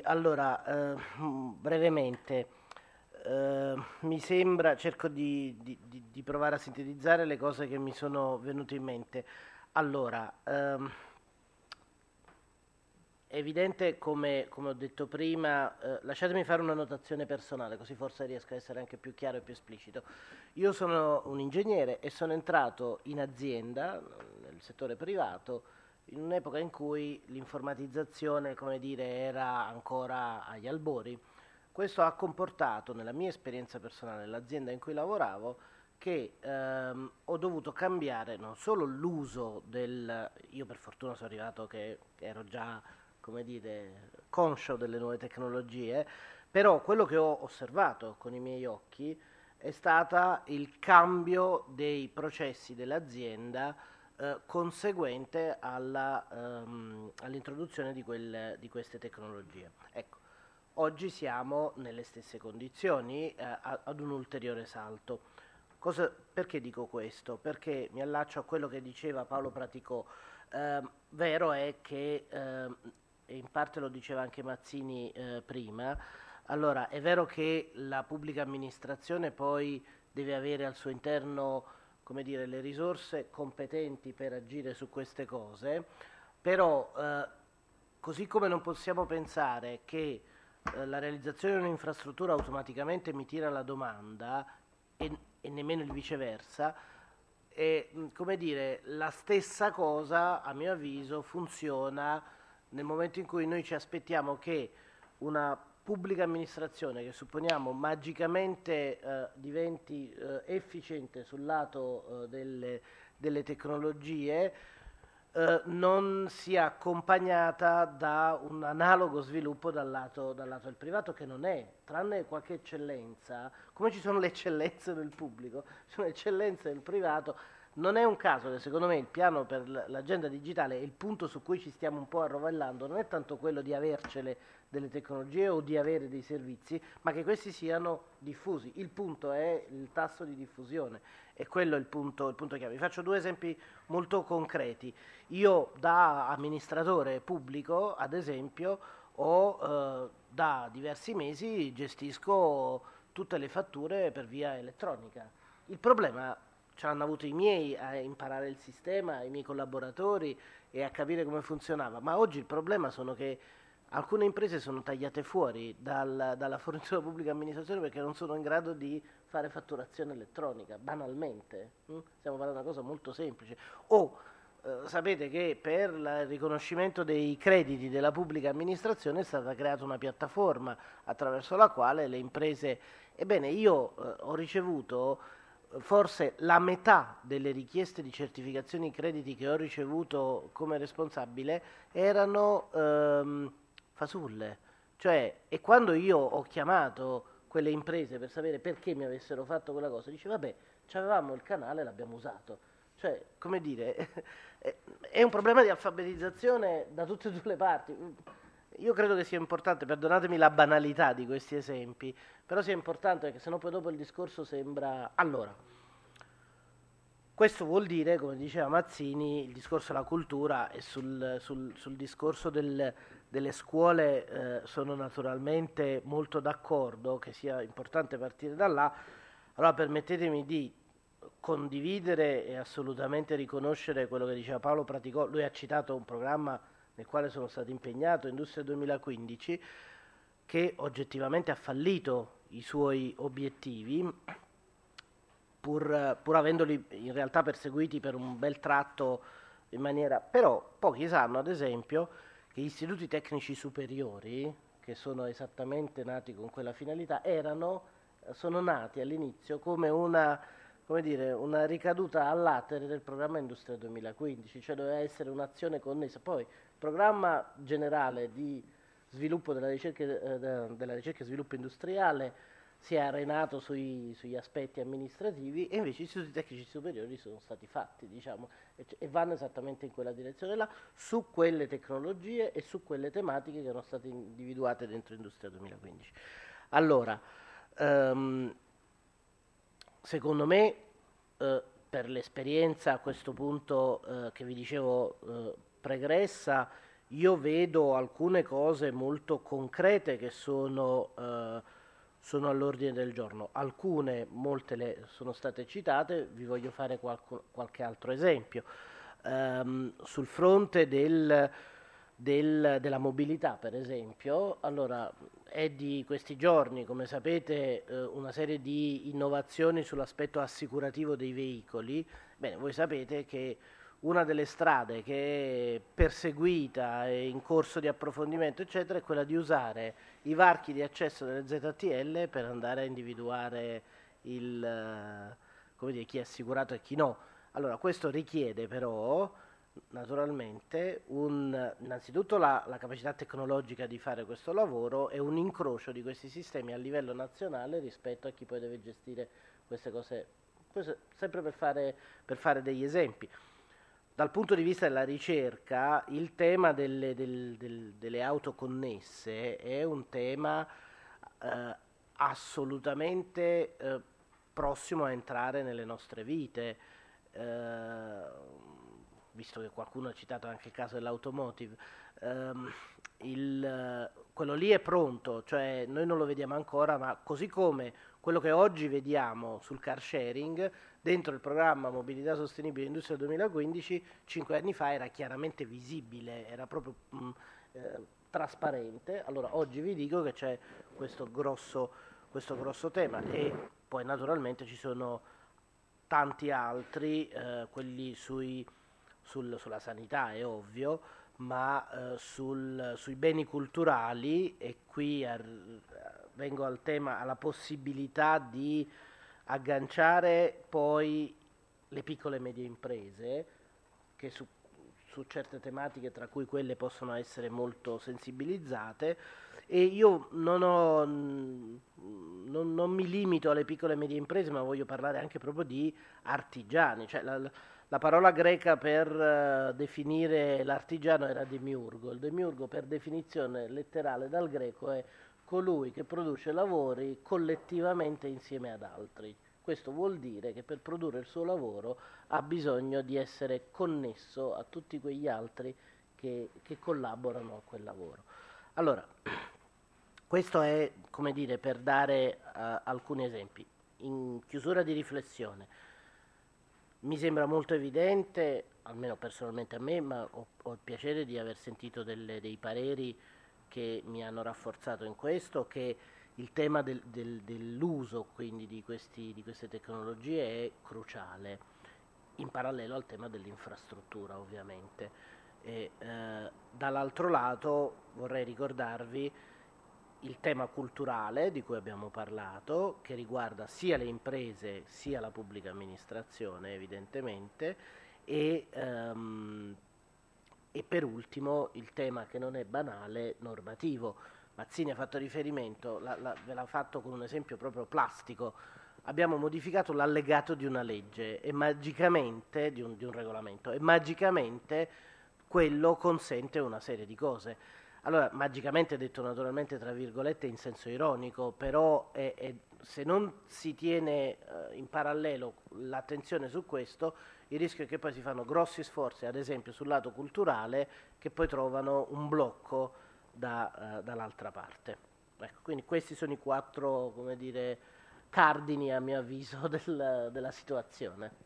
allora, brevemente, mi sembra, cerco di provare a sintetizzare le cose che mi sono venute in mente. Allora, è evidente, come ho detto prima, lasciatemi fare una notazione personale, così forse riesco a essere anche più chiaro e più esplicito. Io sono un ingegnere e sono entrato in azienda, nel settore privato, in un'epoca in cui l'informatizzazione, come dire, era ancora agli albori. Questo ha comportato, nella mia esperienza personale, nell'azienda in cui lavoravo, che ho dovuto cambiare non solo l'uso del... Io per fortuna sono arrivato che ero già, come dire, conscio delle nuove tecnologie, però quello che ho osservato con i miei occhi è stata il cambio dei processi dell'azienda conseguente all'introduzione di queste tecnologie. Ecco, oggi siamo nelle stesse condizioni ad un ulteriore salto. Perché dico questo? Perché mi allaccio a quello che diceva Paolo Praticò. Vero è che, e in parte lo diceva anche Mazzini prima, allora è vero che la pubblica amministrazione poi deve avere al suo interno, come dire, le risorse competenti per agire su queste cose, però così come non possiamo pensare che la realizzazione di un'infrastruttura automaticamente mi tira la domanda e nemmeno il viceversa, e come dire, la stessa cosa a mio avviso funziona nel momento in cui noi ci aspettiamo che una pubblica amministrazione, che supponiamo magicamente diventi efficiente sul lato delle tecnologie, non sia accompagnata da un analogo sviluppo dal lato del privato, che non è, tranne qualche eccellenza, come ci sono le eccellenze nel pubblico, ci sono eccellenze nel privato. Non è un caso che secondo me il piano per l'agenda digitale, e il punto su cui ci stiamo un po' arrovellando, non è tanto quello di avercele delle tecnologie o di avere dei servizi, ma che questi siano diffusi. Il punto è il tasso di diffusione, e quello è il punto chiave. Vi faccio due esempi molto concreti. Io da amministratore pubblico, ad esempio, da diversi mesi gestisco tutte le fatture per via elettronica. Il problema ce l'hanno avuto i miei a imparare il sistema, i miei collaboratori e a capire come funzionava, ma oggi il problema sono che alcune imprese sono tagliate fuori dalla fornitura pubblica amministrazione perché non sono in grado di fare fatturazione elettronica, banalmente. Stiamo parlando di una cosa molto semplice. O sapete che per il riconoscimento dei crediti della pubblica amministrazione è stata creata una piattaforma attraverso la quale le imprese... Ebbene, io ho ricevuto forse la metà delle richieste di certificazioni crediti che ho ricevuto come responsabile erano fasulle. Cioè, e quando io ho chiamato quelle imprese per sapere perché mi avessero fatto quella cosa, dice vabbè, avevamo il canale, l'abbiamo usato. Cioè, come dire, è un problema di alfabetizzazione da tutte e due le parti. Io credo che sia importante, perdonatemi la banalità di questi esempi, però sia importante perché sennò poi dopo il discorso sembra... Allora, questo vuol dire, come diceva Mazzini, il discorso della cultura e sul discorso delle scuole sono naturalmente molto d'accordo che sia importante partire da là. Allora permettetemi di condividere e assolutamente riconoscere quello che diceva Paolo Praticò. Lui ha citato un programma nel quale sono stato impegnato, Industria 2015, che oggettivamente ha fallito i suoi obiettivi, pur avendoli in realtà perseguiti per un bel tratto in maniera... Però pochi sanno, ad esempio, che gli istituti tecnici superiori, che sono esattamente nati con quella finalità, sono nati all'inizio come come dire, una ricaduta all'atere del programma Industria 2015, cioè doveva essere un'azione connessa. Poi il programma generale di sviluppo della ricerca e sviluppo industriale si è arenato sugli aspetti amministrativi, e invece gli istituti tecnici superiori sono stati fatti, diciamo, e vanno esattamente in quella direzione là, su quelle tecnologie e su quelle tematiche che erano state individuate dentro Industria 2015. Allora, secondo me, per l'esperienza a questo punto che vi dicevo pregressa, io vedo alcune cose molto concrete che sono all'ordine del giorno. Alcune, molte sono state citate, vi voglio fare qualche altro esempio. Sul fronte della mobilità, per esempio, allora è di questi giorni, come sapete, una serie di innovazioni sull'aspetto assicurativo dei veicoli. Bene, voi sapete che una delle strade che è perseguita e in corso di approfondimento, eccetera, è quella di usare i varchi di accesso delle ZTL per andare a individuare come dire, chi è assicurato e chi no. Allora, questo richiede però naturalmente innanzitutto la capacità tecnologica di fare questo lavoro e un incrocio di questi sistemi a livello nazionale rispetto a chi poi deve gestire queste cose. Questo sempre per fare degli esempi. Dal punto di vista della ricerca, il tema delle auto connesse è un tema assolutamente prossimo a entrare nelle nostre vite, visto che qualcuno ha citato anche il caso dell'automotive. ehm, quello lì è pronto, cioè noi non lo vediamo ancora, ma così come quello che oggi vediamo sul car sharing, dentro il programma Mobilità Sostenibile Industria 2015, 5 anni fa era chiaramente visibile, era proprio trasparente. Allora oggi vi dico che c'è questo grosso tema e poi naturalmente ci sono tanti altri, quelli sulla sanità è ovvio, ma sui beni culturali, e qui vengo al tema, alla possibilità di agganciare poi le piccole e medie imprese, che su certe tematiche, tra cui quelle, possono essere molto sensibilizzate, e io non mi limito alle piccole e medie imprese, ma voglio parlare anche proprio di artigiani, cioè la parola greca per definire l'artigiano era demiurgo. Il demiurgo, per definizione letterale dal greco, è colui che produce lavori collettivamente insieme ad altri. Questo vuol dire che per produrre il suo lavoro ha bisogno di essere connesso a tutti quegli altri che collaborano a quel lavoro. Allora, questo è, come dire, per dare alcuni esempi. In chiusura di riflessione, mi sembra molto evidente, almeno personalmente a me, ma ho il piacere di aver sentito dei pareri che mi hanno rafforzato in questo, che il tema dell'uso quindi di queste tecnologie è cruciale, in parallelo al tema dell'infrastruttura ovviamente. Dall'altro lato vorrei ricordarvi il tema culturale di cui abbiamo parlato, che riguarda sia le imprese sia la pubblica amministrazione evidentemente, e per ultimo il tema, che non è banale, normativo. Mazzini ha fatto riferimento, ve l'ha fatto con un esempio proprio plastico. Abbiamo modificato l'allegato di una legge e magicamente, di un regolamento, e magicamente quello consente una serie di cose. Allora, magicamente, detto naturalmente tra virgolette in senso ironico, però se non si tiene in parallelo l'attenzione su questo, il rischio è che poi si fanno grossi sforzi, ad esempio sul lato culturale, che poi trovano un blocco dall'altra parte. Ecco, quindi questi sono i 4, come dire, cardini, a mio avviso, della situazione.